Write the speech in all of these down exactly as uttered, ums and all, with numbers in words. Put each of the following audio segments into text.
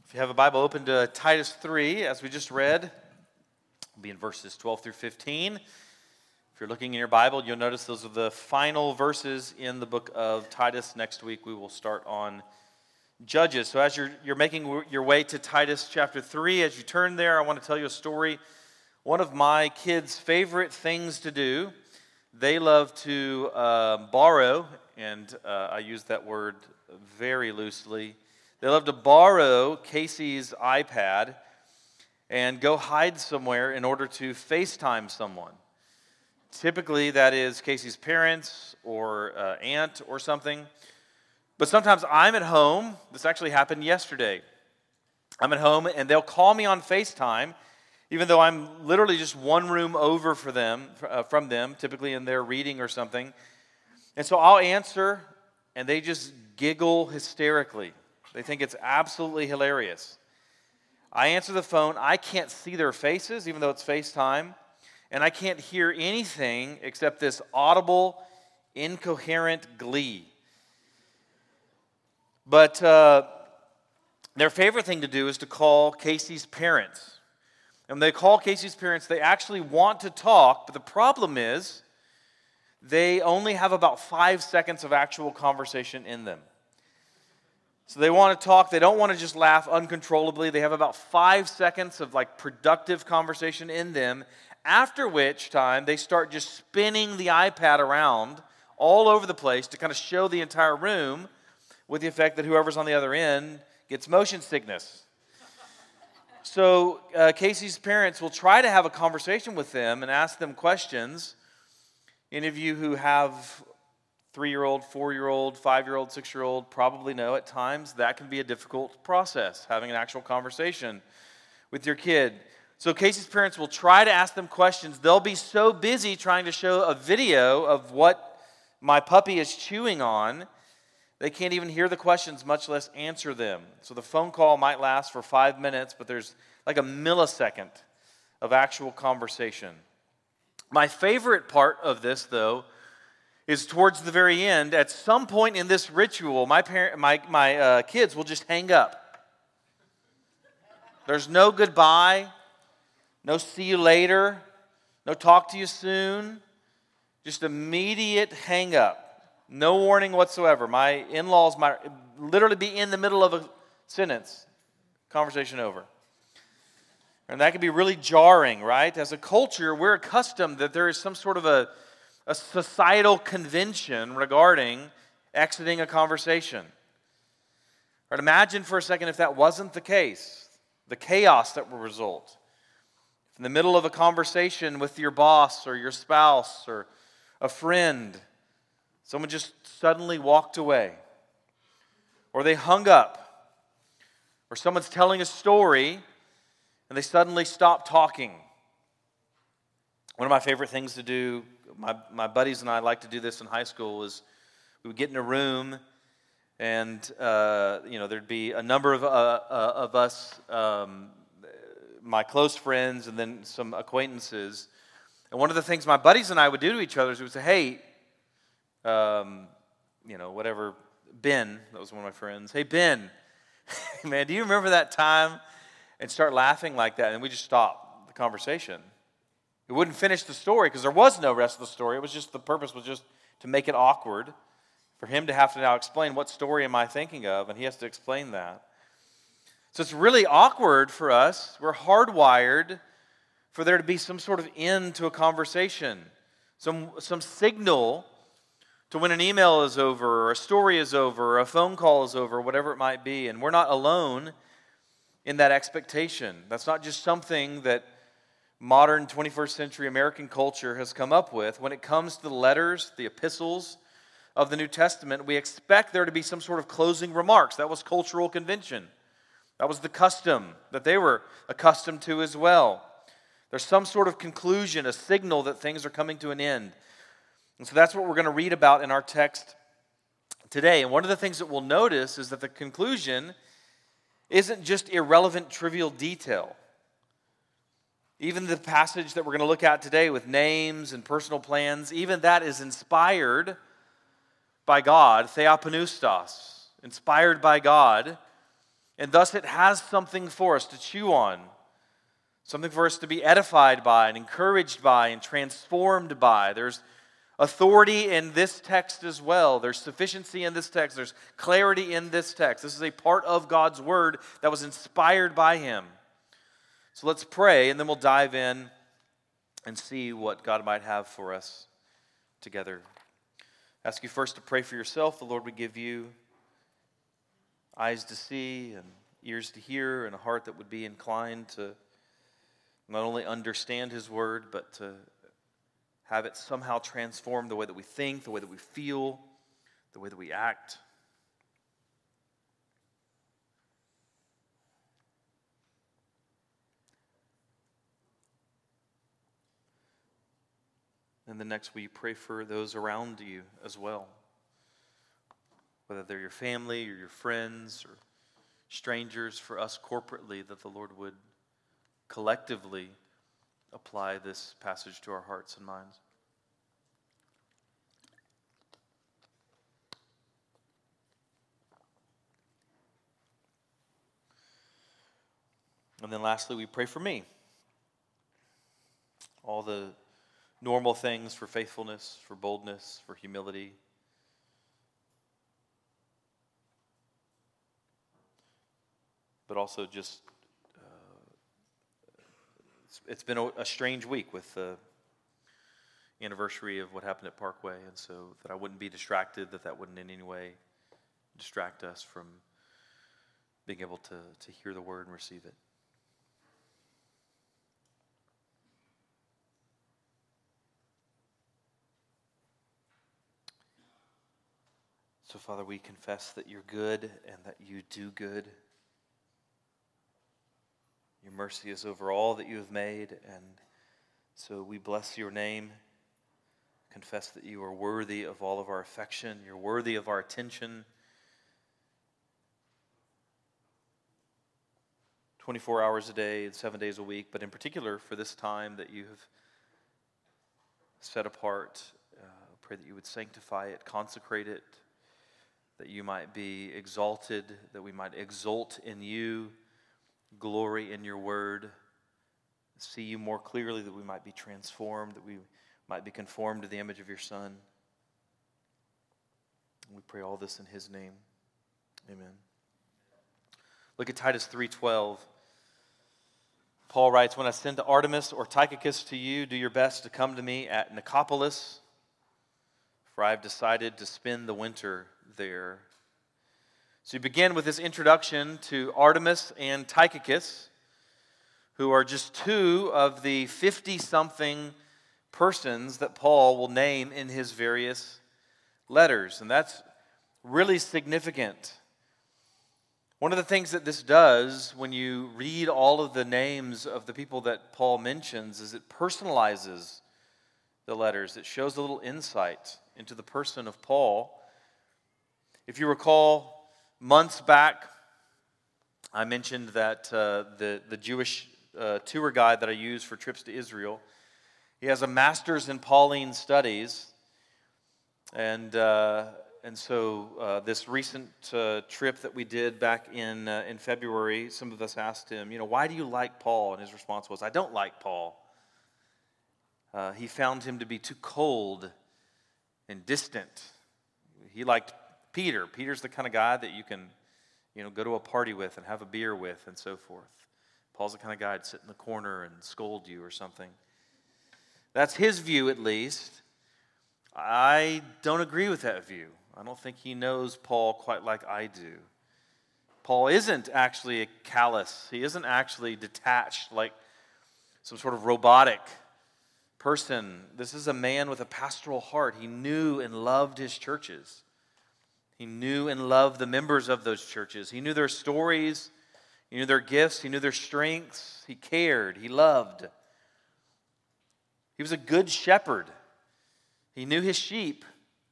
If you have a Bible, open to Titus three, as we just read. We'll be in verses twelve through fifteen. If you're looking in your Bible, you'll notice those are the final verses in the book of Titus. Next week, we will start on Judges. So as you're, you're making your way to Titus chapter three, as you turn there, I want to tell you a story. One of my kids' favorite things to do, they love to uh, borrow, and uh, I use that word very loosely. They love to borrow Casey's iPad and go hide somewhere in order to FaceTime someone. Typically, that is Casey's parents or uh, aunt or something. But sometimes I'm at home. This actually happened yesterday. I'm at home, and they'll call me on FaceTime, even though I'm literally just one room over for them, uh, from them, typically in their reading or something. And so I'll answer, and they just giggle hysterically. They think it's absolutely hilarious. I answer the phone. I can't see their faces, even though it's FaceTime. And I can't hear anything except this audible, incoherent glee. But uh, their favorite thing to do is to call Casey's parents. And when they call Casey's parents, they actually want to talk, but the problem is they only have about five seconds of actual conversation in them. So they want to talk. They don't want to just laugh uncontrollably. They have about five seconds of like productive conversation in them, after which time they start just spinning the iPad around all over the place to kind of show the entire room, with the effect that whoever's on the other end gets motion sickness. So uh, Casey's parents will try to have a conversation with them and ask them questions. Any of you who have three-year-old, four-year-old, five-year-old, six-year-old probably know at times that can be a difficult process, having an actual conversation with your kid. So Casey's parents will try to ask them questions. They'll be so busy trying to show a video of what my puppy is chewing on, they can't even hear the questions, much less answer them. So the phone call might last for five minutes, but there's like a millisecond of actual conversation. My favorite part of this, though, is towards the very end. At some point in this ritual, my parent, my my uh, kids will just hang up. There's no goodbye, no see you later, no talk to you soon. Just immediate hang up. No warning whatsoever. My in-laws might literally be in the middle of a sentence. Conversation over. And that can be really jarring, right? As a culture, we're accustomed that there is some sort of a a societal convention regarding exiting a conversation. Right, imagine for a second if that wasn't the case, the chaos that would result. In the middle of a conversation with your boss or your spouse or a friend, someone just suddenly walked away, or they hung up, or someone's telling a story and they suddenly stop talking. One of my favorite things to do, My my buddies and I like to do this in high school, is we would get in a room and, uh, you know, there'd be a number of, uh, uh, of us, um, my close friends and then some acquaintances. And one of the things my buddies and I would do to each other is we would say, hey, um, you know, whatever, Ben, that was one of my friends. Hey, Ben, man, do you remember that time? And start laughing like that, and we just stop the conversation. It wouldn't finish the story because there was no rest of the story. It was just, the purpose was just to make it awkward for him to have to now explain what story am I thinking of, and he has to explain that. So it's really awkward for us. We're hardwired for there to be some sort of end to a conversation, some, some signal to when an email is over, or a story is over, or a phone call is over, whatever it might be. And we're not alone in that expectation. That's not just something that modern twenty-first century American culture has come up with. When it comes to the letters, the epistles of the New Testament, we expect there to be some sort of closing remarks. That was cultural convention. That was the custom that they were accustomed to as well. There's some sort of conclusion, a signal that things are coming to an end. And so that's what we're going to read about in our text today. And one of the things that we'll notice is that the conclusion isn't just irrelevant, trivial detail. Even the passage that we're going to look at today with names and personal plans, even that is inspired by God, theopneustos, inspired by God, And thus it has something for us to chew on, something for us to be edified by and encouraged by and transformed by. There's authority in this text as well. There's sufficiency in this text. There's clarity in this text. This is a part of God's word that was inspired by him. So let's pray, and then we'll dive in and see what God might have for us together. I ask you first to pray for yourself. The Lord would give you eyes to see and ears to hear and a heart that would be inclined to not only understand his word, but to have it somehow transform the way that we think, the way that we feel, the way that we act. And then next, will you pray for those around you as well? Whether they're your family or your friends or strangers, for us corporately, that the Lord would collectively apply this passage to our hearts and minds. And then lastly, we pray for me. All the normal things for faithfulness, for boldness, for humility. But also just, uh, it's, it's been a, a strange week with the anniversary of what happened at Parkway, and so that I wouldn't be distracted, that that wouldn't in any way distract us from being able to, to hear the word and receive it. So, Father, we confess that you're good and that you do good. Your mercy is over all that you have made, and so we bless your name, confess that you are worthy of all of our affection, you're worthy of our attention. twenty-four hours a day and seven days a week, but in particular for this time that you have set apart, uh, pray that you would sanctify it, consecrate it, that you might be exalted, that we might exult in you, glory in your word, see you more clearly, that we might be transformed, that we might be conformed to the image of your Son. We pray all this in his name. Amen. Look at Titus three twelve. Paul writes, "When I send to Artemas or Tychicus to you, do your best to come to me at Nicopolis, for I have decided to spend the winter there." So you begin with this introduction to Artemas and Tychicus, who are just two of the fifty-something persons that Paul will name in his various letters. And that's really significant. One of the things that this does when you read all of the names of the people that Paul mentions is it personalizes the letters. It shows a little insight into the person of Paul. If you recall, months back, I mentioned that uh, the, the Jewish uh, tour guide that I use for trips to Israel, he has a master's in Pauline studies, and uh, and so uh, this recent uh, trip that we did back in uh, in February, some of us asked him, you know, why do you like Paul? And his response was, I don't like Paul. Uh, he found him to be too cold and distant. He liked Peter. Peter's the kind of guy that you can, you know, go to a party with and have a beer with and so forth. Paul's the kind of guy to sit in the corner and scold you or something. That's his view, at least. I don't agree with that view. I don't think he knows Paul quite like I do. Paul isn't actually a callous. He isn't actually detached like some sort of robotic person. This is a man with a pastoral heart. He knew and loved his churches. He knew and loved the members of those churches. He knew their stories. He knew their gifts. He knew their strengths. He cared. He loved. He was a good shepherd. He knew his sheep.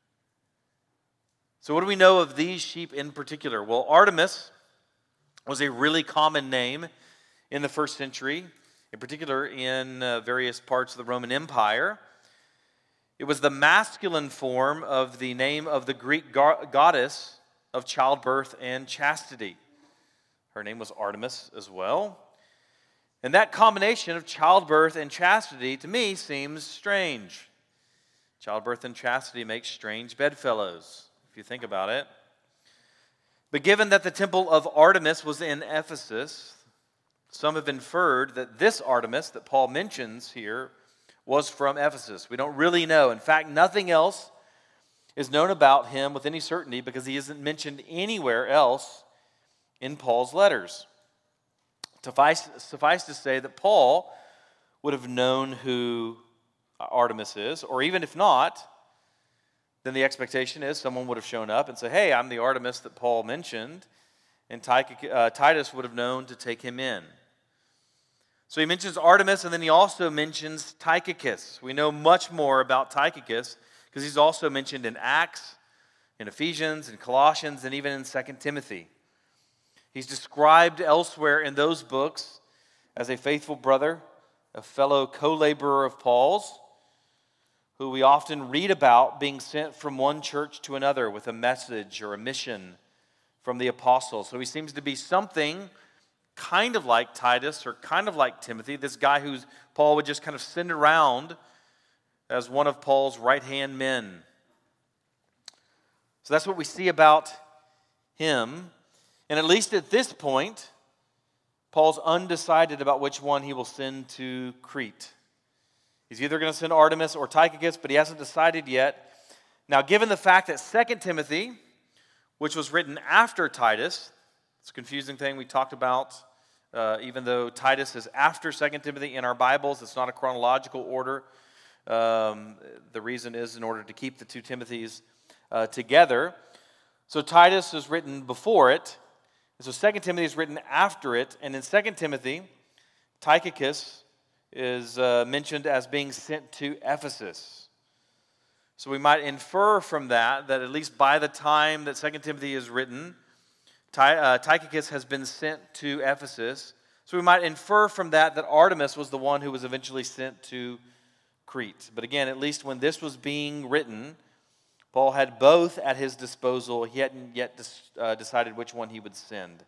So what do we know of these sheep in particular? Well, Artemis was a really common name in the first century, in particular in uh, various parts of the Roman Empire. It was the masculine form of the name of the Greek go- goddess of childbirth and chastity. Her name was Artemis as well. And that combination of childbirth and chastity, to me, seems strange. Childbirth and chastity make strange bedfellows, if you think about it. But given that the temple of Artemis was in Ephesus, some have inferred that this Artemis that Paul mentions here was from Ephesus. We don't really know. In fact, nothing else is known about him with any certainty because he isn't mentioned anywhere else in Paul's letters. Suffice, suffice to say that Paul would have known who Artemis is, or even if not, then the expectation is someone would have shown up and said, hey, I'm the Artemis that Paul mentioned, and Titus would have known to take him in. So he mentions Artemis, and then he also mentions Tychicus. We know much more about Tychicus because he's also mentioned in Acts, in Ephesians, in Colossians, and even in Second Timothy. He's described elsewhere in those books as a faithful brother, a fellow co-laborer of Paul's, who we often read about being sent from one church to another with a message or a mission from the apostles. So he seems to be something kind of like Titus or kind of like Timothy, this guy who Paul would just kind of send around as one of Paul's right-hand men. So that's what we see about him. And at least at this point, Paul's undecided about which one he will send to Crete. He's either going to send Artemis or Tychicus, but he hasn't decided yet. Now, given the fact that Second Timothy, which was written after Titus, it's a confusing thing we talked about. Uh, even though Titus is after Second Timothy in our Bibles, it's not a chronological order. Um, the reason is in order to keep the two Timothys uh, together. So Titus is written before it. And so Second Timothy is written after it. And in Second Timothy, Tychicus is uh, mentioned as being sent to Ephesus. So we might infer from that that at least by the time that Second Timothy is written, Ty, uh, Tychicus has been sent to Ephesus. So we might infer from that that Artemis was the one who was eventually sent to Crete. But again, at least when this was being written, Paul had both at his disposal. He hadn't yet uh, decided which one he would send.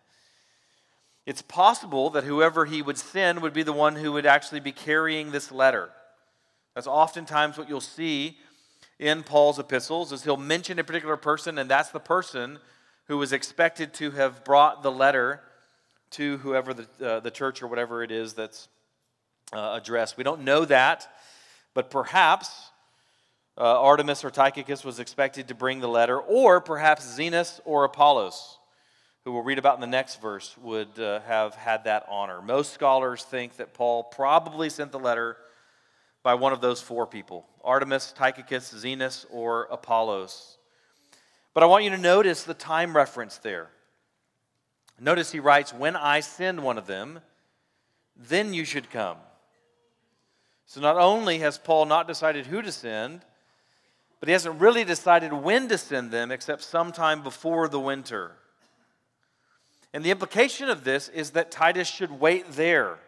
It's possible that whoever he would send would be the one who would actually be carrying this letter. That's oftentimes what you'll see in Paul's epistles, is he'll mention a particular person, and that's the person who was expected to have brought the letter to whoever the, uh, the church or whatever it is that's uh, addressed. We don't know that, but perhaps uh, Artemis or Tychicus was expected to bring the letter, or perhaps Zenas or Apollos, who we'll read about in the next verse, would uh, have had that honor. Most scholars think that Paul probably sent the letter by one of those four people: Artemis, Tychicus, Zenas, or Apollos. But I want you to notice the time reference there. Notice he writes, when I send one of them, then you should come. So not only has Paul not decided who to send, but he hasn't really decided when to send them except sometime before the winter. And the implication of this is that Titus should wait there.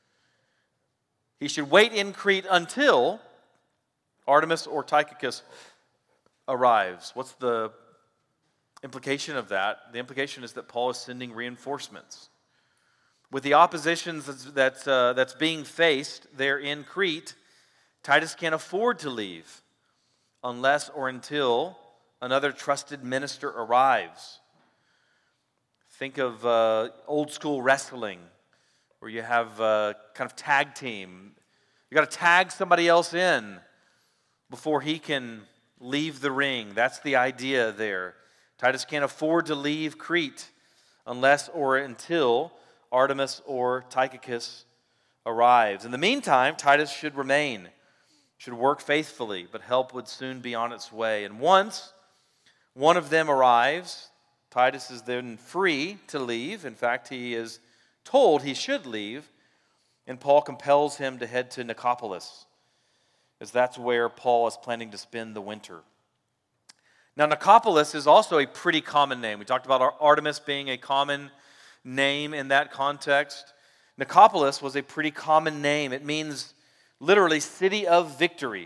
He should wait in Crete until Artemis or Tychicus arrives. What's the implication of that? The implication is that Paul is sending reinforcements. With the opposition that's, that's, uh, that's being faced there in Crete, Titus can't afford to leave unless or until another trusted minister arrives. Think of uh, old school wrestling, where you have a kind of tag team. You got to tag somebody else in before he can leave the ring. That's the idea there. Titus can't afford to leave Crete unless or until Artemis or Tychicus arrives. In the meantime, Titus should remain, should work faithfully, but help would soon be on its way. And once one of them arrives, Titus is then free to leave. In fact, he is told he should leave, and Paul compels him to head to Nicopolis, as that's where Paul is planning to spend the winter. Now, Nicopolis is also a pretty common name. We talked about Artemis being a common name in that context. Nicopolis was a pretty common name. It means literally city of victory.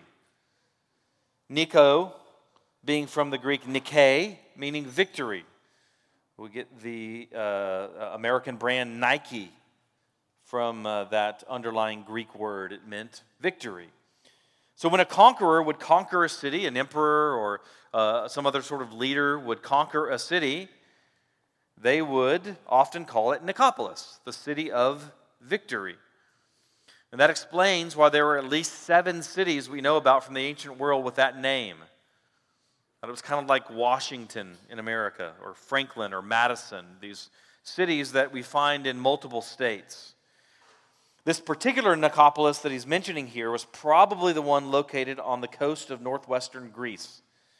Nico being from the Greek Nike, meaning victory. We get the uh, American brand Nike from uh, that underlying Greek word. It meant victory. So when a conqueror would conquer a city, an emperor or uh, some other sort of leader would conquer a city, they would often call it Nicopolis, the city of victory. And that explains why there were at least seven cities we know about from the ancient world with that name. It was kind of like Washington in America, or Franklin, or Madison, these cities that we find in multiple states. This particular Nicopolis that he's mentioning here was probably the one located on the coast of northwestern Greece.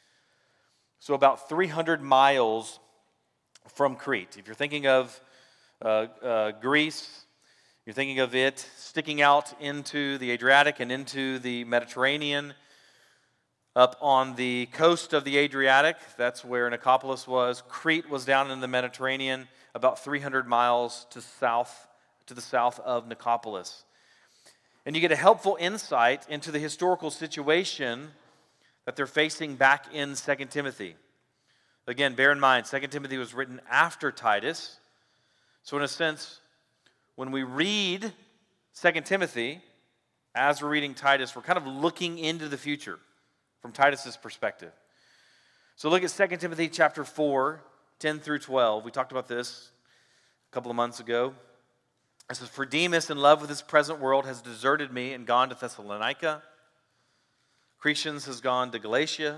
So about three hundred miles from Crete. If you're thinking of uh, uh, Greece, you're thinking of it sticking out into the Adriatic and into the Mediterranean. Up on the coast of the Adriatic, that's where Nicopolis was. Crete was down in the Mediterranean, about three hundred miles to south, to the south of Nicopolis. And you get a helpful insight into the historical situation that they're facing back in Second Timothy. Again, bear in mind, Second Timothy was written after Titus. So in a sense, when we read Second Timothy, as we're reading Titus, we're kind of looking into the future from Titus's perspective. So look at Second Timothy chapter four, ten through twelve. We talked about this a couple of months ago. It says, "For Demas, in love with this present world, has deserted me and gone to Thessalonica. Crescens has gone to Galatia.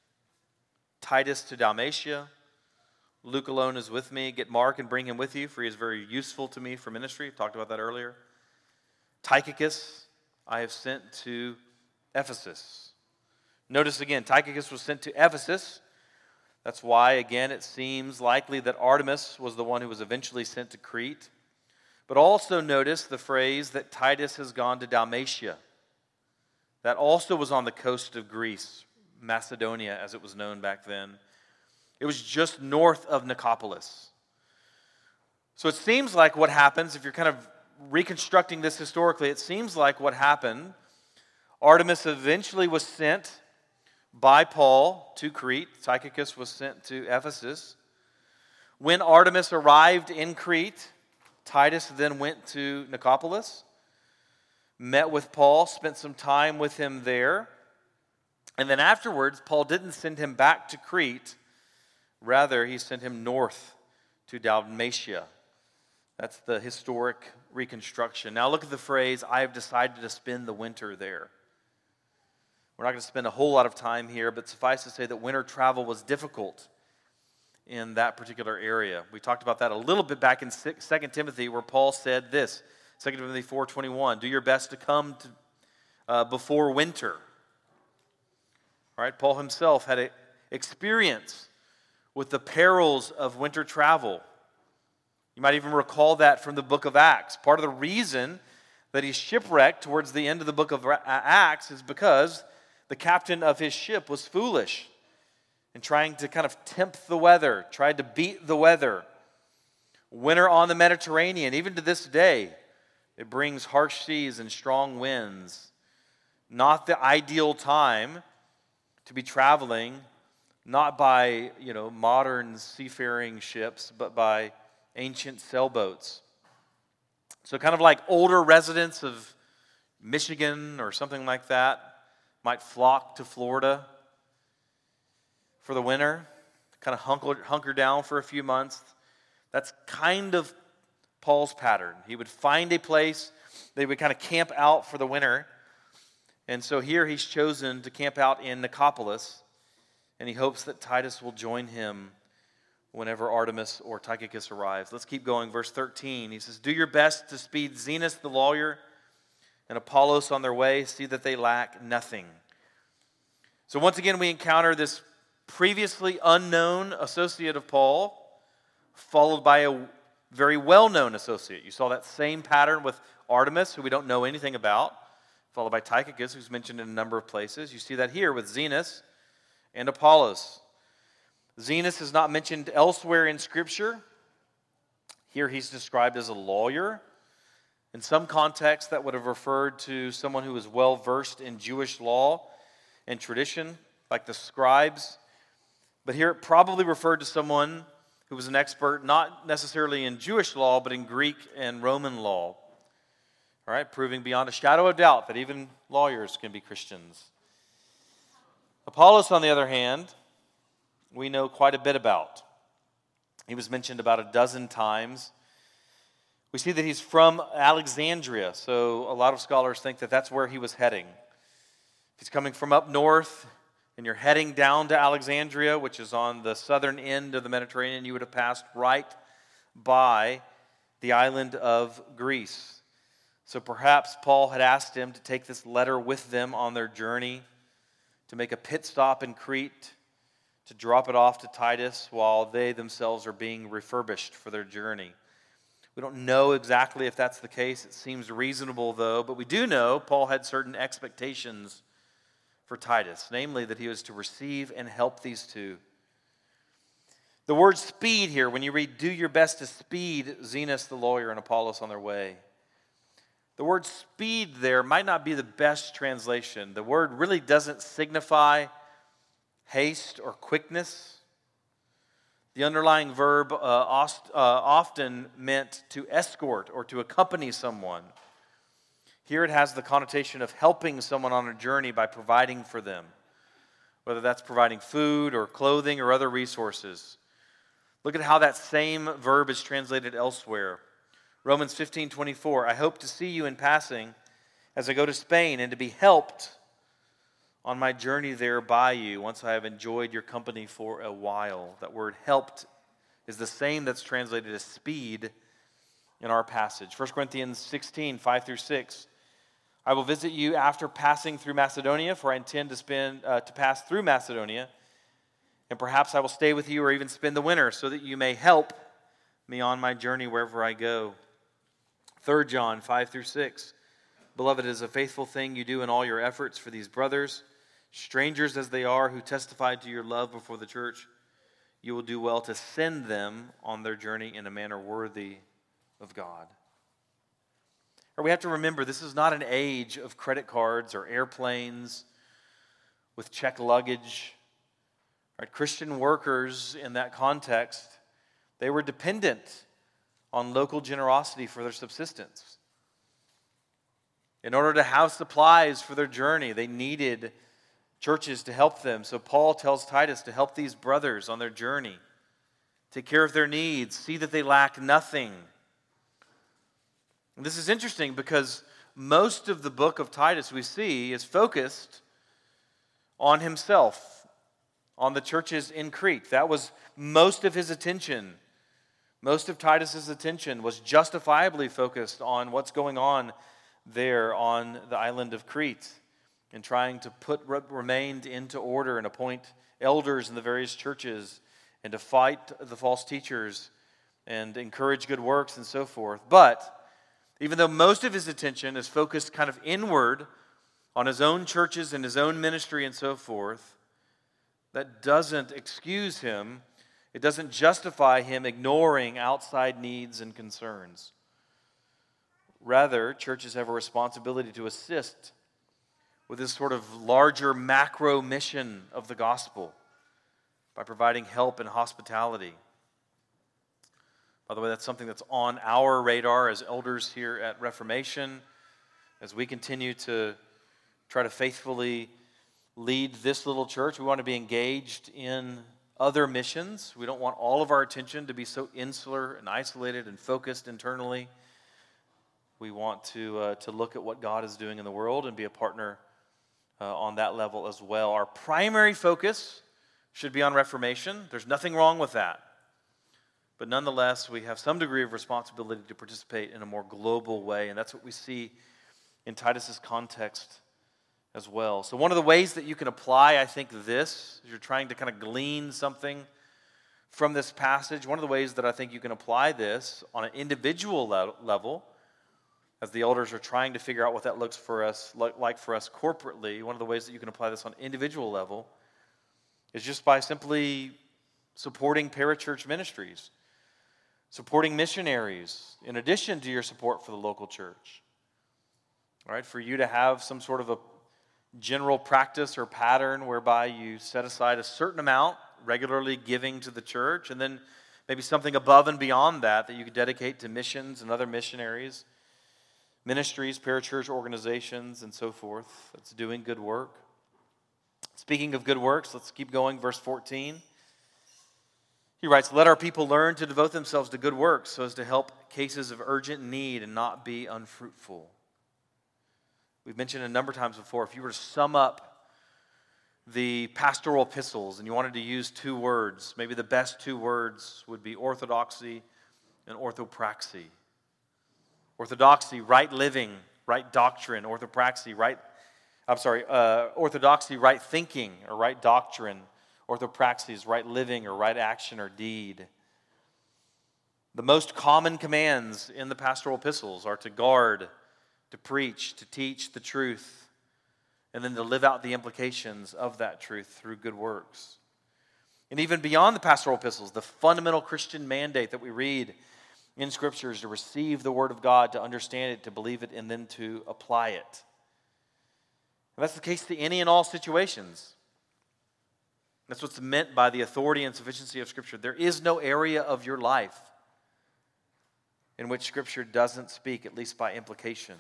Titus to Dalmatia. Luke alone is with me. Get Mark and bring him with you, for he is very useful to me for ministry." Talked about that earlier. "Tychicus I have sent to Ephesus." Notice again, Tychicus was sent to Ephesus. That's why, again, it seems likely that Artemas was the one who was eventually sent to Crete. But also notice the phrase that Titus has gone to Dalmatia. That also was on the coast of Greece, Macedonia as it was known back then. It was just north of Nicopolis. So it seems like what happens, if you're kind of reconstructing this historically, it seems like what happened, Artemas eventually was sent by Paul to Crete. Tychicus was sent to Ephesus. When Artemas arrived in Crete, Titus then went to Nicopolis, met with Paul, spent some time with him there. And then afterwards, Paul didn't send him back to Crete. Rather, he sent him north to Dalmatia. That's the historic reconstruction. Now look at the phrase, "I have decided to spend the winter there." We're not going to spend a whole lot of time here, but suffice to say that winter travel was difficult in that particular area. We talked about that a little bit back in Second Timothy, where Paul said this, Second Timothy four twenty-one, "Do your best to come to, uh, before winter." All right, Paul himself had an experience with the perils of winter travel. You might even recall that from the book of Acts. Part of the reason that he's shipwrecked towards the end of the book of Acts is because the captain of his ship was foolish and trying to kind of tempt the weather, tried to beat the weather. Winter on the Mediterranean, even to this day, it brings harsh seas and strong winds. Not the ideal time to be traveling, not by, you know, modern seafaring ships, but by ancient sailboats. So kind of like older residents of Michigan or something like that might flock to Florida for the winter, kind of hunker, hunker down for a few months. That's kind of Paul's pattern. He would find a place, they would kind of camp out for the winter. And so here he's chosen to camp out in Nicopolis, and he hopes that Titus will join him whenever Artemas or Tychicus arrives. Let's keep going. Verse thirteen, he says, "Do your best to speed Zenas the lawyer and Apollos on their way. See that they lack nothing." So once again, we encounter this previously unknown associate of Paul, followed by a very well-known associate. You saw that same pattern with Artemas, who we don't know anything about, followed by Tychicus, who's mentioned in a number of places. You see that here with Zenas and Apollos. Zenas is not mentioned elsewhere in Scripture. Here he's described as a lawyer. In some contexts, that would have referred to someone who was well-versed in Jewish law and tradition, like the scribes. But here it probably referred to someone who was an expert not necessarily in Jewish law, but in Greek and Roman law. All right, proving beyond a shadow of doubt that even lawyers can be Christians. Apollos, on the other hand, we know quite a bit about. He was mentioned about a dozen times. We see that he's from Alexandria, so a lot of scholars think that that's where he was heading. If he's coming from up north and you're heading down to Alexandria, which is on the southern end of the Mediterranean, you would have passed right by the island of Greece. So perhaps Paul had asked him to take this letter with them on their journey, to make a pit stop in Crete, to drop it off to Titus while they themselves are being refurbished for their journey. We don't know exactly if that's the case. It seems reasonable, though. But we do know Paul had certain expectations for Titus, namely that he was to receive and help these two. The word speed here, when you read, do your best to speed Zenas the lawyer and Apollos on their way. The word speed there might not be the best translation. The word really doesn't signify haste or quickness. The underlying verb uh, ost, uh, often meant to escort or to accompany someone. Here it has the connotation of helping someone on a journey by providing for them, whether that's providing food or clothing or other resources. Look at how that same verb is translated elsewhere. Romans fifteen twenty-four, I hope to see you in passing as I go to Spain and to be helped on my journey there by you once I have enjoyed your company for a while. That word helped is the same that's translated as speed in our passage. First Corinthians sixteen, five through six. I will visit you after passing through Macedonia, for I intend to spend uh, to pass through Macedonia, and perhaps I will stay with you or even spend the winter, so that you may help me on my journey wherever I go. Third John five through six. Beloved, it is a faithful thing you do in all your efforts for these brothers, strangers as they are, who testified to your love before the church. You will do well to send them on their journey in a manner worthy of God. Or we have to remember, this is not an age of credit cards or airplanes with checked luggage. Right? Christian workers in that context, they were dependent on local generosity for their subsistence. In order to have supplies for their journey, they needed churches to help them. So Paul tells Titus to help these brothers on their journey, take care of their needs, see that they lack nothing. And this is interesting because most of the book of Titus we see is focused on himself, on the churches in Crete. That was most of his attention. Most of Titus's attention was justifiably focused on what's going on there on the island of Crete, and trying to put what remained into order and appoint elders in the various churches and to fight the false teachers and encourage good works and so forth. But even though most of his attention is focused kind of inward on his own churches and his own ministry and so forth, that doesn't excuse him. It doesn't justify him ignoring outside needs and concerns. Rather, churches have a responsibility to assist with this sort of larger macro mission of the gospel by providing help and hospitality. By the way, that's something that's on our radar as elders here at Reformation, as we continue to try to faithfully lead this little church. We want to be engaged in other missions. We don't want all of our attention to be so insular and isolated and focused internally. We want to uh, to look at what God is doing in the world and be a partner uh, on that level as well. Our primary focus should be on Reformation. There's nothing wrong with that. But nonetheless, we have some degree of responsibility to participate in a more global way, and that's what we see in Titus's context as well. So one of the ways that you can apply, I think, this, as you're trying to kind of glean something from this passage, one of the ways that I think you can apply this on an individual le- level, as the elders are trying to figure out what that looks for us like for us corporately, one of the ways that you can apply this on an individual level is just by simply supporting parachurch ministries, supporting missionaries, in addition to your support for the local church. All right, for you to have some sort of a general practice or pattern whereby you set aside a certain amount, regularly giving to the church, and then Maybe something above and beyond that that you could dedicate to missions and other missionaries, ministries, parachurch organizations, and so forth. That's doing good work. Speaking of good works, let's keep going. Verse fourteen. He writes, "Let our people learn to devote themselves to good works so as to help cases of urgent need and not be unfruitful." We've mentioned a number of times before, if you were to sum up the pastoral epistles and you wanted to use two words, maybe the best two words would be orthodoxy and orthopraxy. Orthodoxy, right living, right doctrine. Orthopraxy, right, I'm sorry, uh, orthodoxy, right thinking or right doctrine. Orthopraxy is right living or right action or deed. The most common commands in the pastoral epistles are to guard, to preach, to teach the truth, and then to live out the implications of that truth through good works. And even beyond the pastoral epistles, the fundamental Christian mandate that we read in Scripture is to receive the Word of God, to understand it, to believe it, and then to apply it. And that's the case to any and all situations. That's what's meant by the authority and sufficiency of Scripture. There is no area of your life in which Scripture doesn't speak, at least by implication.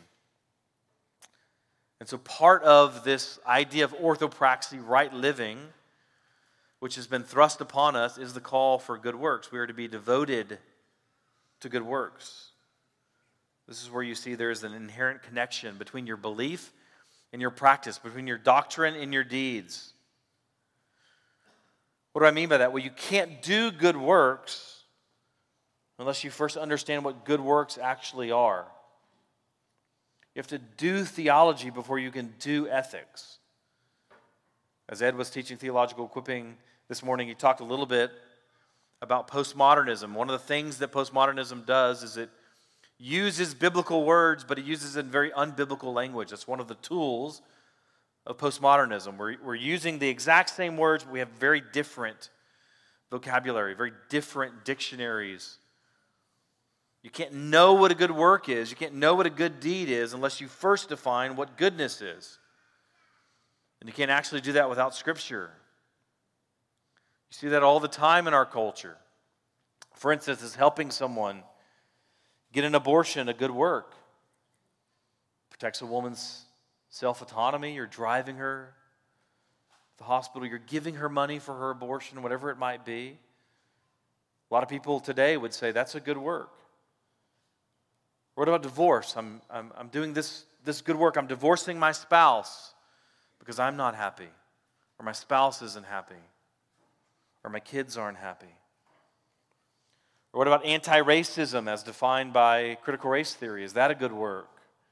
And so part of this idea of orthopraxy, right living, which has been thrust upon us, is the call for good works. We are to be devoted to good works. This is where you see there is an inherent connection between your belief and your practice, between your doctrine and your deeds. What do I mean by that? Well, you can't do good works unless you first understand what good works actually are. You have to do theology before you can do ethics. As Ed was teaching theological equipping this morning, he talked a little bit about postmodernism. One of the things that postmodernism does is it uses biblical words, but it uses it in very unbiblical language. That's one of the tools of postmodernism. We're, we're using the exact same words, but we have very different vocabulary, very different dictionaries. You can't know what a good work is, you can't know what a good deed is unless you first define what goodness is. And you can't actually do that without Scripture. You see that all the time in our culture. For instance, is helping someone get an abortion a good work? Protects a woman's self-autonomy. You're driving her to the hospital. You're giving her money for her abortion, whatever it might be. A lot of people today would say that's a good work. What about divorce? I'm, I'm, I'm doing this, this good work. I'm divorcing my spouse because I'm not happy, or my spouse isn't happy, or my kids aren't happy. Or what about anti-racism as defined by critical race theory? Is that a good work?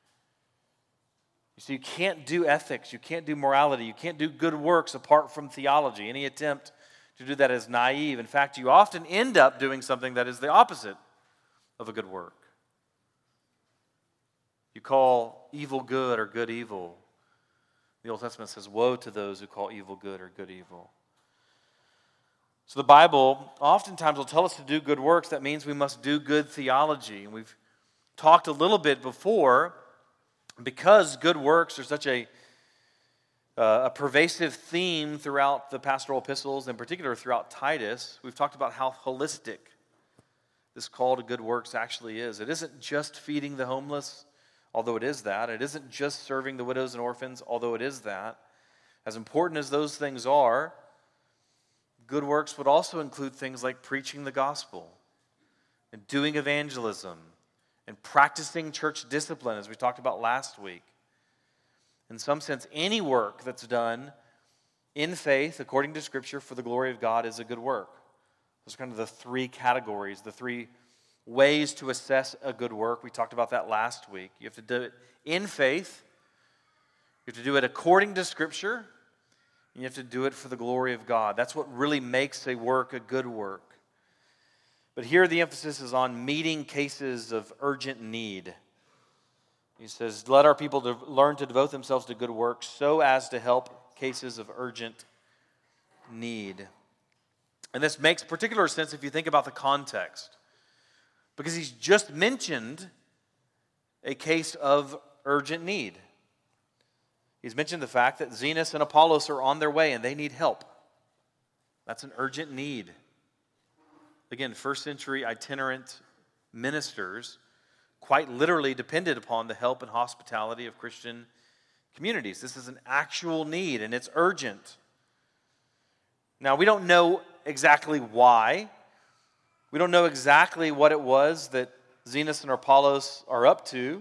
You see, you can't do ethics, you can't do morality, you can't do good works apart from theology. Any attempt to do that is naive. In fact, you often end up doing something that is the opposite of a good work. You call evil good or good evil. The Old Testament says, woe to those who call evil good or good evil. So the Bible oftentimes will tell us to do good works. That means we must do good theology. And we've talked a little bit before, because good works are such a, uh, a pervasive theme throughout the pastoral epistles, in particular throughout Titus, we've talked about how holistic this call to good works actually is. It isn't just feeding the homeless, although it is that. It isn't just serving the widows and orphans, although it is that. As important as those things are, good works would also include things like preaching the gospel and doing evangelism and practicing church discipline, as we talked about last week. In some sense, any work that's done in faith, according to Scripture, for the glory of God is a good work. Those are kind of the three categories, the three ways to assess a good work. We talked about that last week. You have to do it in faith, you have to do it according to Scripture, and you have to do it for the glory of God. That's what really makes a work a good work. But here the emphasis is on meeting cases of urgent need. He says, let our people to learn to devote themselves to good works so as to help cases of urgent need. And this makes particular sense if you think about the context, because he's just mentioned a case of urgent need. He's mentioned the fact that Zenas and Apollos are on their way and they need help. That's an urgent need. Again, first century itinerant ministers quite literally depended upon the help and hospitality of Christian communities. This is an actual need, and it's urgent. Now, we don't know exactly why. We don't know exactly what it was that Zenos and Apollos are up to.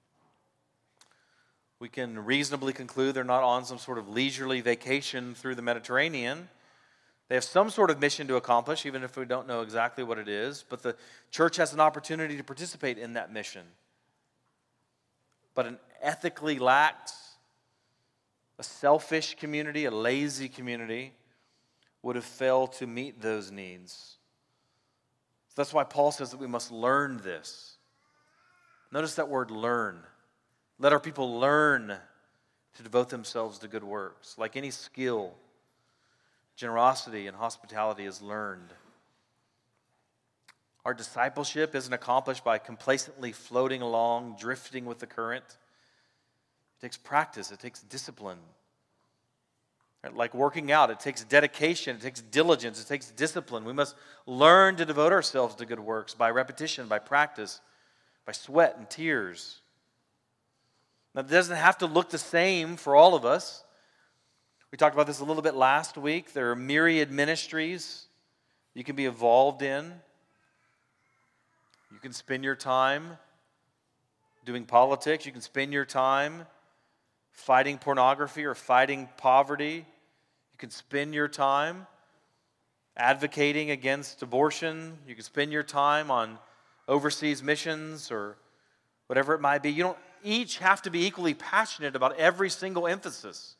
We can reasonably conclude they're not on some sort of leisurely vacation through the Mediterranean. They have some sort of mission to accomplish, even if we don't know exactly what it is. But the church has an opportunity to participate in that mission. But an ethically lax, a selfish community, a lazy community, would have failed to meet those needs. So that's why Paul says that we must learn this. Notice that word learn. Let our people learn to devote themselves to good works. Like any skill, generosity and hospitality is learned. Our discipleship isn't accomplished by complacently floating along, drifting with the current. It takes practice, it takes discipline. Like working out, it takes dedication, it takes diligence, it takes discipline. We must learn to devote ourselves to good works by repetition, by practice, by sweat and tears. Now, it doesn't have to look the same for all of us. We talked about this a little bit last week. There are myriad ministries you can be involved in. You can spend your time doing politics. You can spend your time fighting pornography or fighting poverty. You can spend your time advocating against abortion. You can spend your time on overseas missions or whatever it might be. You don't each have to be equally passionate about every single emphasis.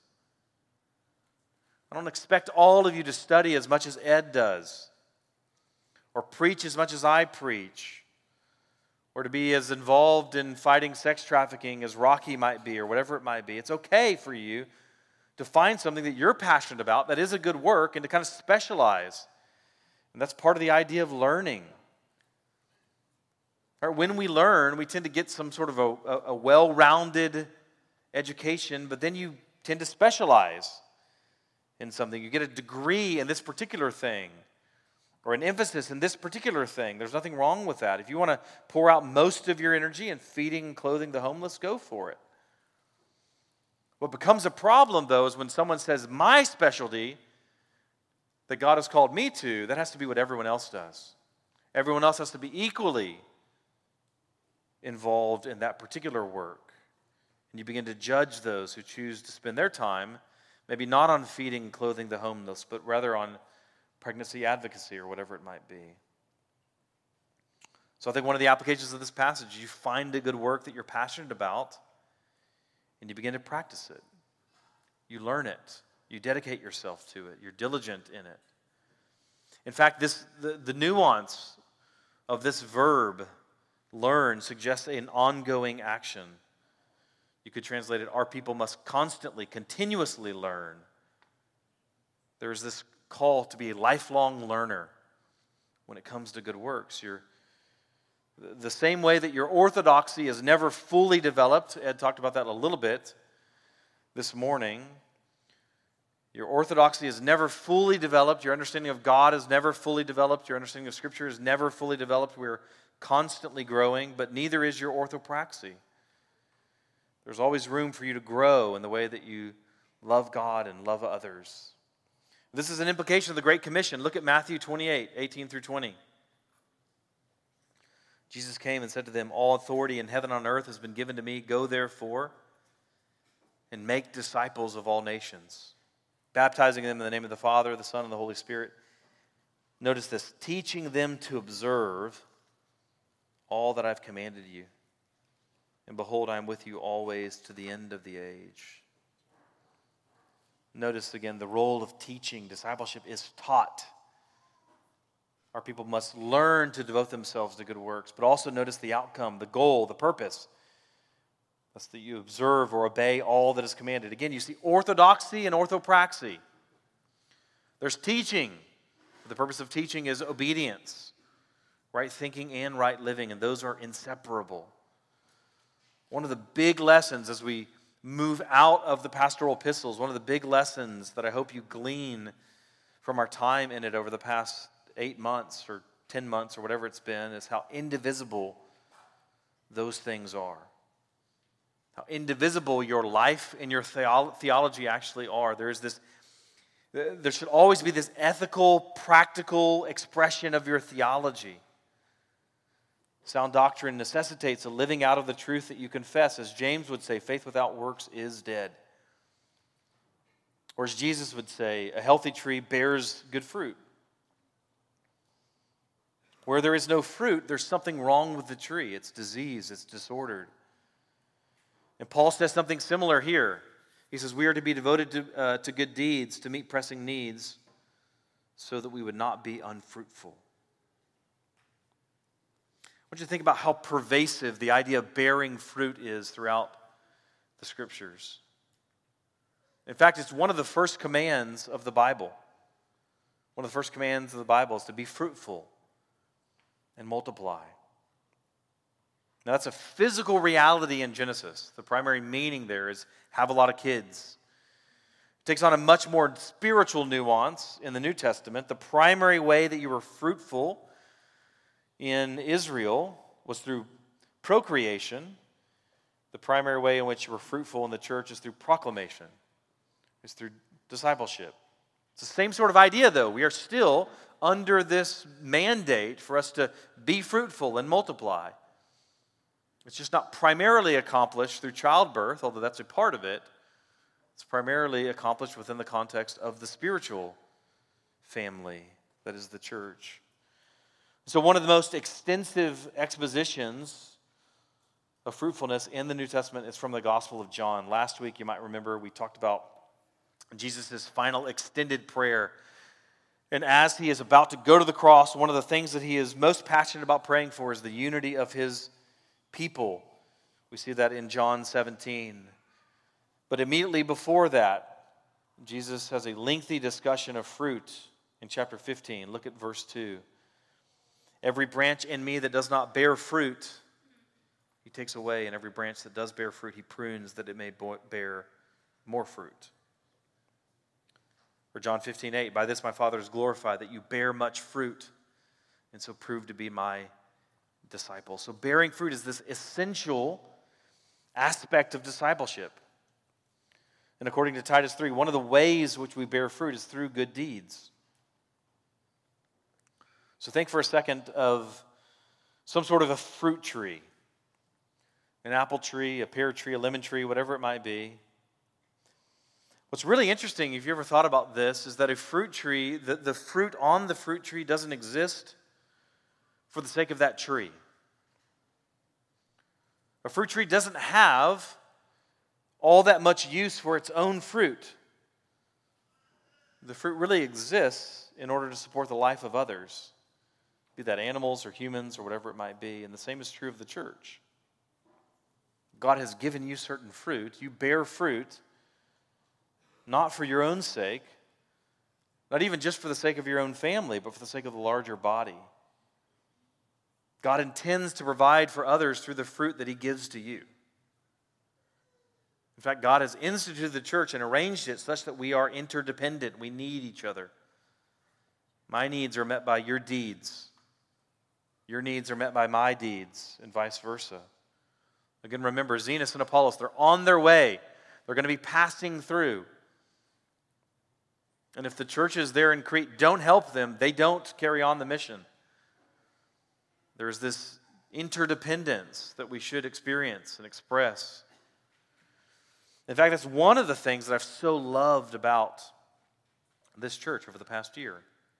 I don't expect all of you to study as much as Ed does, or preach as much as I preach, or to be as involved in fighting sex trafficking as Rocky might be, or whatever it might be. It's okay for you to find something that you're passionate about that is a good work and to kind of specialize. And that's part of the idea of learning. When we learn, we tend to get some sort of a, a well-rounded education, but then you tend to specialize in something. You get a degree in this particular thing, or an emphasis in this particular thing. There's nothing wrong with that. If you want to pour out most of your energy in feeding and clothing the homeless, go for it. What becomes a problem, though, is when someone says, my specialty that God has called me to, that has to be what everyone else does. Everyone else has to be equally involved in that particular work. And you begin to judge those who choose to spend their time, maybe not on feeding and clothing the homeless, but rather on pregnancy advocacy or whatever it might be. So I think one of the applications of this passage, you find a good work that you're passionate about, and you begin to practice it. You learn it. You dedicate yourself to it. You're diligent in it. In fact, this the, the nuance of this verb, learn, suggests an ongoing action. You could translate it, our people must constantly, continuously learn. There's this call to be a lifelong learner when it comes to good works. You're, the same way that your orthodoxy is never fully developed, Ed talked about that a little bit this morning. Your orthodoxy is never fully developed. Your understanding of God is never fully developed. Your understanding of Scripture is never fully developed. We're constantly growing, but neither is your orthopraxy. There's always room for you to grow in the way that you love God and love others. This is an implication of the Great Commission. Look at Matthew twenty-eight, eighteen through twenty. Jesus came and said to them, all authority in heaven and on earth has been given to me. Go therefore and make disciples of all nations, baptizing them in the name of the Father, the Son, and the Holy Spirit. Notice this, teaching them to observe all that I've commanded you. And behold, I am with you always to the end of the age. Notice again the role of teaching. Discipleship is taught. Our people must learn to devote themselves to good works, but also notice the outcome, the goal, the purpose. That's that you observe or obey all that is commanded. Again, you see orthodoxy and orthopraxy. There's teaching. The purpose of teaching is obedience, right thinking and right living, and those are inseparable. One of the big lessons as we move out of the pastoral epistles, one of the big lessons that I hope you glean from our time in it over the past eight months or ten months or whatever it's been, is how indivisible those things are. How indivisible your life and your theolo- theology actually are. There is this, there should always be this ethical, practical expression of your theology. Sound doctrine necessitates a living out of the truth that you confess. As James would say, faith without works is dead. Or as Jesus would say, a healthy tree bears good fruit. Where there is no fruit, there's something wrong with the tree. It's disease, it's disordered. And Paul says something similar here. He says, we are to be devoted to, uh, to good deeds, to meet pressing needs, so that we would not be unfruitful. I want you to think about how pervasive the idea of bearing fruit is throughout the Scriptures. In fact, it's one of the first commands of the Bible. One of the first commands of the Bible is to be fruitful and multiply. Now, that's a physical reality in Genesis. The primary meaning there is have a lot of kids. It takes on a much more spiritual nuance in the New Testament. The primary way that you were fruitful in Israel was through procreation. The primary way in which you were fruitful in the church is through proclamation. It's through discipleship. It's the same sort of idea, though. We are still under this mandate for us to be fruitful and multiply. It's just not primarily accomplished through childbirth, although that's a part of it. It's primarily accomplished within the context of the spiritual family that is the church. So one of the most extensive expositions of fruitfulness in the New Testament is from the Gospel of John. Last week, you might remember, we talked about Jesus' final extended prayer. And as he is about to go to the cross, one of the things that he is most passionate about praying for is the unity of his people. We see that in John seventeen. But immediately before that, Jesus has a lengthy discussion of fruit in chapter fifteen. Look at verse two. Every branch in me that does not bear fruit, he takes away, and every branch that does bear fruit, he prunes that it may bear more fruit. Or John fifteen eight, by this my Father is glorified, that you bear much fruit, and so prove to be my disciples. So bearing fruit is this essential aspect of discipleship. And according to Titus three, one of the ways which we bear fruit is through good deeds. So think for a second of some sort of a fruit tree. An apple tree, a pear tree, a lemon tree, whatever it might be. What's really interesting, if you ever thought about this, is that a fruit tree, the, the fruit on the fruit tree doesn't exist for the sake of that tree. A fruit tree doesn't have all that much use for its own fruit. The fruit really exists in order to support the life of others, be that animals or humans or whatever it might be. And the same is true of the church. God has given you certain fruit. You bear fruit not for your own sake, not even just for the sake of your own family, but for the sake of the larger body. God intends to provide for others through the fruit that he gives to you. In fact, God has instituted the church and arranged it such that we are interdependent. We need each other. My needs are met by your deeds. Your needs are met by my deeds, and vice versa. Again, remember, Zenas and Apollos, they're on their way. They're going to be passing through. And if the churches there in Crete don't help them, they don't carry on the mission. There is this interdependence that we should experience and express. In fact, that's one of the things that I've so loved about this church over the past year.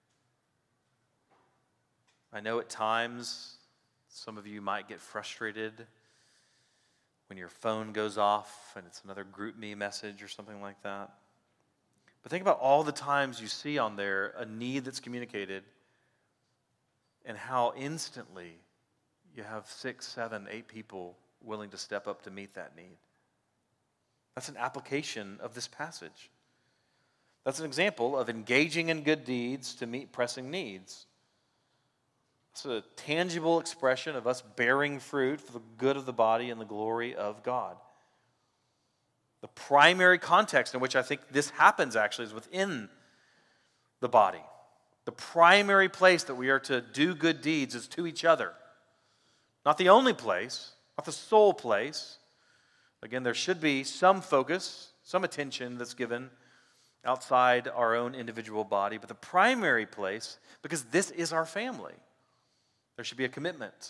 I know at times some of you might get frustrated when your phone goes off and it's another GroupMe message or something like that. But think about all the times you see on there a need that's communicated and how instantly you have six, seven, eight people willing to step up to meet that need. That's an application of this passage. That's an example of engaging in good deeds to meet pressing needs. It's a tangible expression of us bearing fruit for the good of the body and the glory of God. The primary context in which I think this happens actually is within the body. The primary place that we are to do good deeds is to each other. Not the only place, not the sole place. Again, there should be some focus, some attention that's given outside our own individual body, but the primary place, because this is our family, there should be a commitment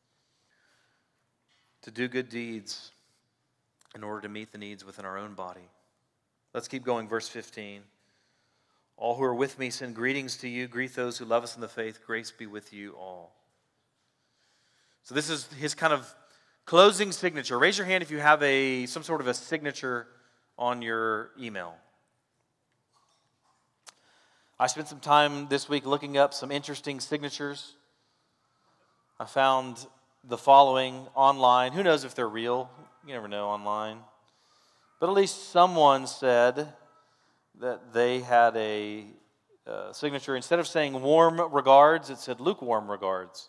to do good deeds in order to meet the needs within our own body. Let's keep going, verse fifteen. All who are with me send greetings to you. Greet those who love us in the faith. Grace be with you all. So this is his kind of closing signature. Raise your hand if you have a some sort of a signature on your email. I spent some time this week looking up some interesting signatures. I found the following online. Who knows if they're real? You never know online. But at least someone said that they had a uh, signature. Instead of saying warm regards, it said lukewarm regards.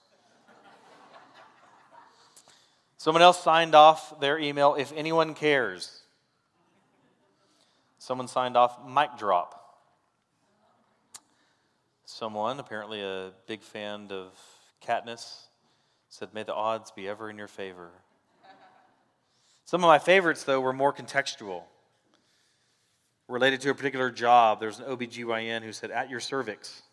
Someone else signed off their email, if anyone cares. Someone signed off mic drop. Someone, apparently a big fan of Katniss, said, may the odds be ever in your favor. Some of my favorites, though, were more contextual. Related to a particular job, there's an O B G Y N who said, at your cervix.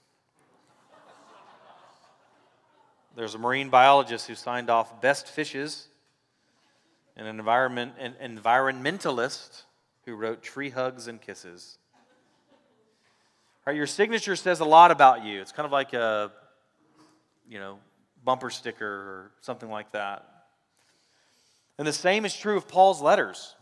There's a marine biologist who signed off best fishes, and an environment, an environmentalist who wrote tree hugs and kisses. All right, your signature says a lot about you. It's kind of like a, you know, bumper sticker or something like that. And the same is true of Paul's letters.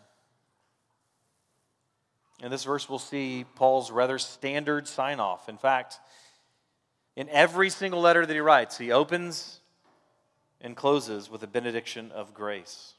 In this verse, we'll see Paul's rather standard sign-off. In fact, in every single letter that he writes, he opens and closes with a benediction of grace.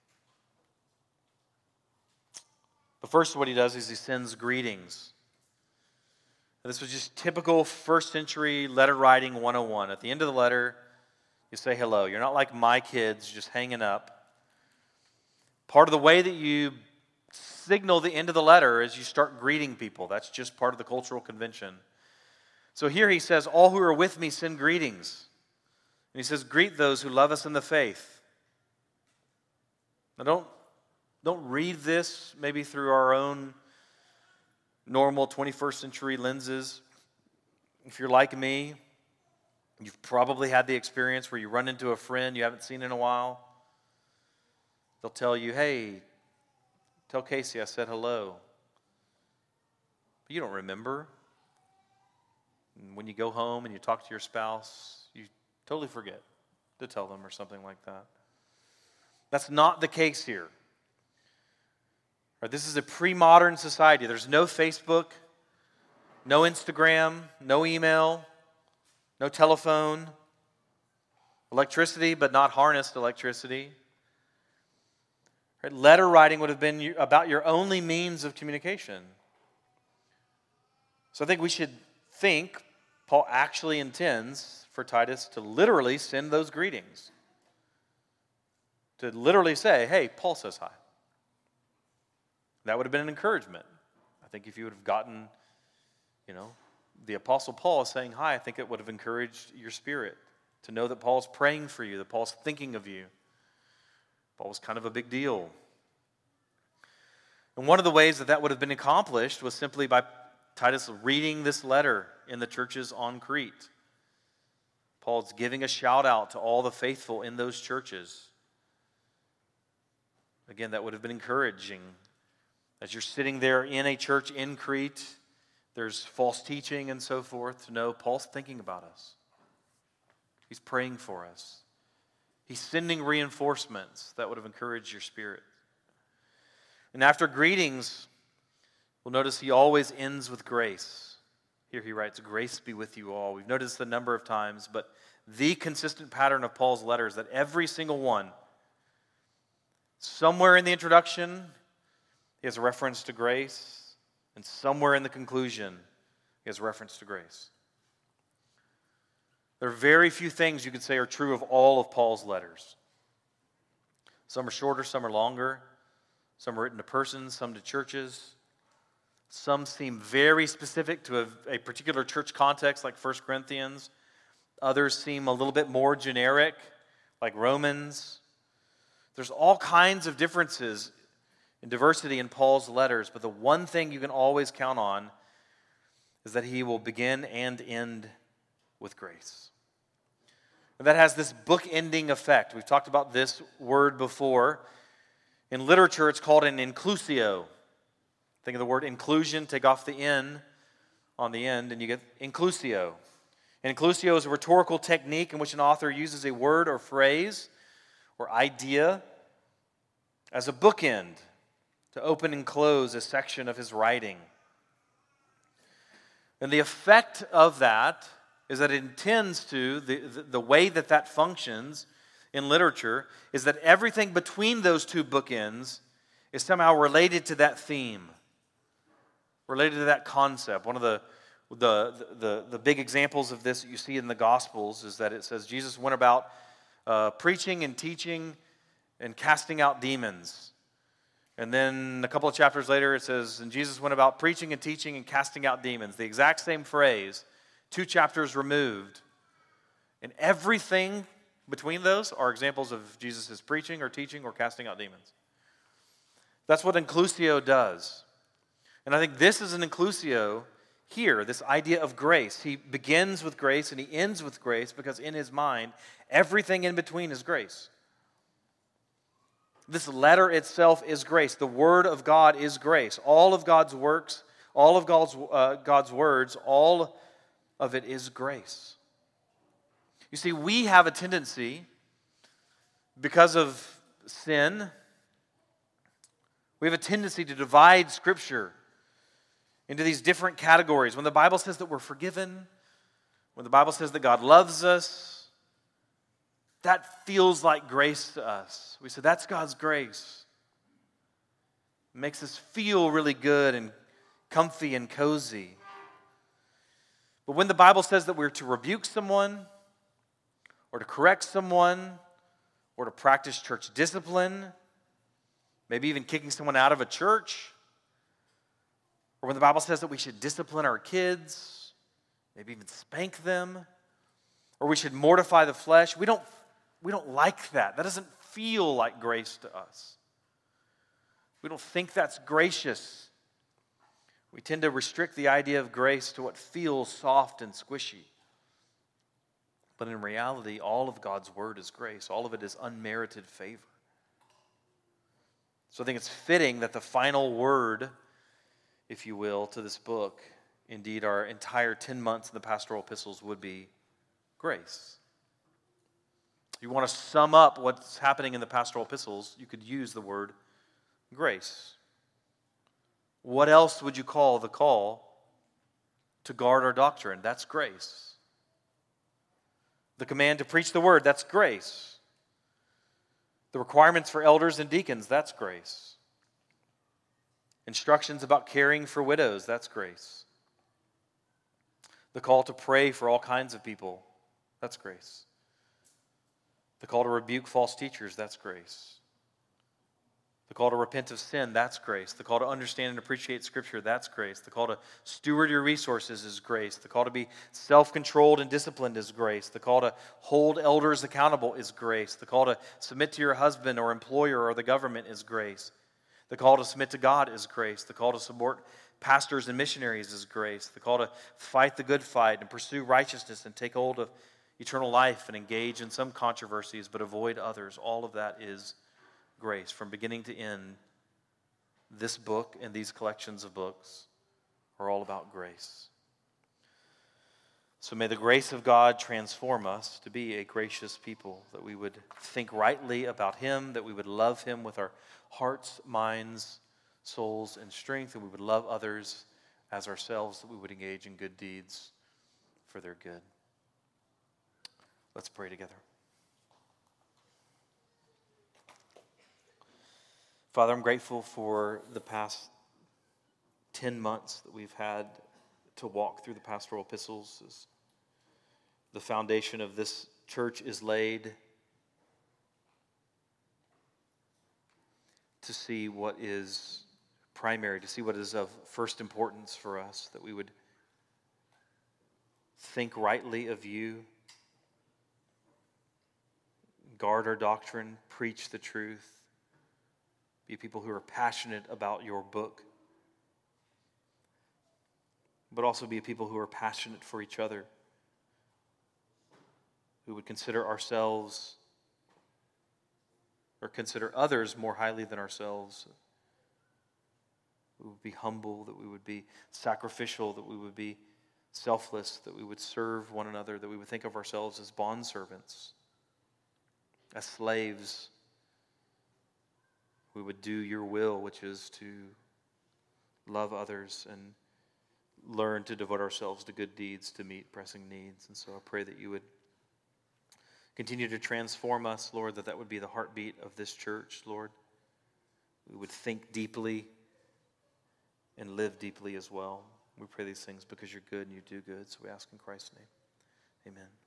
But first, what he does is he sends greetings. This was just typical first century letter writing one oh one. At the end of the letter, you say hello. You're not like my kids just hanging up. Part of the way that you signal the end of the letter is you start greeting people. That's just part of the cultural convention. So here he says, all who are with me send greetings. And he says, greet those who love us in the faith. Now don't, don't read this maybe through our own normal twenty-first century lenses. If you're like me, you've probably had the experience where you run into a friend you haven't seen in a while. They'll tell you, hey, tell Casey I said hello. But you don't remember. And when you go home and you talk to your spouse, you totally forget to tell them or something like that. That's not the case here. Right, this is a pre-modern society. There's no Facebook, no Instagram, no email, no telephone, electricity, but not harnessed electricity. Right, letter writing would have been about your only means of communication. So I think we should think Paul actually intends for Titus to literally send those greetings. To literally say, hey, Paul says hi. That would have been an encouragement. I think if you would have gotten, you know, the Apostle Paul saying hi, I think it would have encouraged your spirit to know that Paul's praying for you, that Paul's thinking of you. Paul was kind of a big deal. And one of the ways that that would have been accomplished was simply by Titus reading this letter in the churches on Crete. Paul's giving a shout out to all the faithful in those churches. Again, that would have been encouraging. As you're sitting there in a church in Crete, there's false teaching and so forth, to know Paul's thinking about us. He's praying for us. He's sending reinforcements that would have encouraged your spirit. And after greetings, we'll notice he always ends with grace. Here he writes, grace be with you all. We've noticed the number of times, but the consistent pattern of Paul's letters, that every single one, somewhere in the introduction, he has a reference to grace, and somewhere in the conclusion, he has reference to grace. There are very few things you could say are true of all of Paul's letters. Some are shorter, some are longer. Some are written to persons, some to churches. Some seem very specific to a, a particular church context, like First Corinthians. Others seem a little bit more generic, like Romans. There's all kinds of differences and diversity in Paul's letters, but the one thing you can always count on is that he will begin and end with grace. And that has this book-ending effect. We've talked about this word before. In literature, it's called an inclusio. Think of the word inclusion, take off the N on the end, and you get inclusio. An inclusio is a rhetorical technique in which an author uses a word or phrase or idea as a bookend to open and close a section of his writing. And the effect of that is that it intends to, the, the, the way that that functions in literature, is that everything between those two bookends is somehow related to that theme, related to that concept. One of the, the, the, the big examples of this that you see in the Gospels is that it says Jesus went about uh, preaching and teaching and casting out demons. And then a couple of chapters later it says, and Jesus went about preaching and teaching and casting out demons. The exact same phrase, two chapters removed. And everything between those are examples of Jesus' preaching or teaching or casting out demons. That's what inclusio does. And I think this is an inclusio here, this idea of grace. He begins with grace and he ends with grace because in his mind, everything in between is grace. This letter itself is grace. The Word of God is grace. All of God's works, all of God's, uh, God's words, all of it is grace. You see, we have a tendency, because of sin, we have a tendency to divide Scripture into these different categories. When the Bible says that we're forgiven, when the Bible says that God loves us, that feels like grace to us. We say, that's God's grace. It makes us feel really good and comfy and cozy. But when the Bible says that we're to rebuke someone, or to correct someone, or to practice church discipline, maybe even kicking someone out of a church, or when the Bible says that we should discipline our kids, maybe even spank them, or we should mortify the flesh, we don't We don't like that. That doesn't feel like grace to us. We don't think that's gracious. We tend to restrict the idea of grace to what feels soft and squishy. But in reality, all of God's word is grace. All of it is unmerited favor. So I think it's fitting that the final word, if you will, to this book, indeed our entire ten months in the pastoral epistles, would be grace. You want to sum up what's happening in the pastoral epistles, you could use the word grace. What else would you call the call to guard our doctrine? That's grace. The command to preach the word, that's grace. The requirements for elders and deacons, that's grace. Instructions about caring for widows, that's grace. The call to pray for all kinds of people, that's grace. The call to rebuke false teachers, that's grace. The call to repent of sin, that's grace. The call to understand and appreciate Scripture, that's grace. The call to steward your resources is grace. The call to be self-controlled and disciplined is grace. The call to hold elders accountable is grace. The call to submit to your husband or employer or the government is grace. The call to submit to God is grace. The call to support pastors and missionaries is grace. The call to fight the good fight and pursue righteousness and take hold of eternal life and engage in some controversies but avoid others. All of that is grace. From beginning to end, this book and these collections of books are all about grace. So may the grace of God transform us to be a gracious people, that we would think rightly about Him, that we would love Him with our hearts, minds, souls, and strength, and we would love others as ourselves, that we would engage in good deeds for their good. Let's pray together. Father, I'm grateful for the past ten months that we've had to walk through the pastoral epistles. As the foundation of this church is laid, to see what is primary, to see what is of first importance for us, that we would think rightly of you, guard our doctrine, preach the truth, be people who are passionate about your book, but also be people who are passionate for each other, who would consider ourselves or consider others more highly than ourselves. We would be humble, that we would be sacrificial, that we would be selfless, that we would serve one another, that we would think of ourselves as bondservants, as slaves. We would do your will, which is to love others and learn to devote ourselves to good deeds to meet pressing needs. And so I pray that you would continue to transform us, Lord, that that would be the heartbeat of this church, Lord. We would think deeply and live deeply as well. We pray these things because you're good and you do good. So we ask in Christ's name. Amen.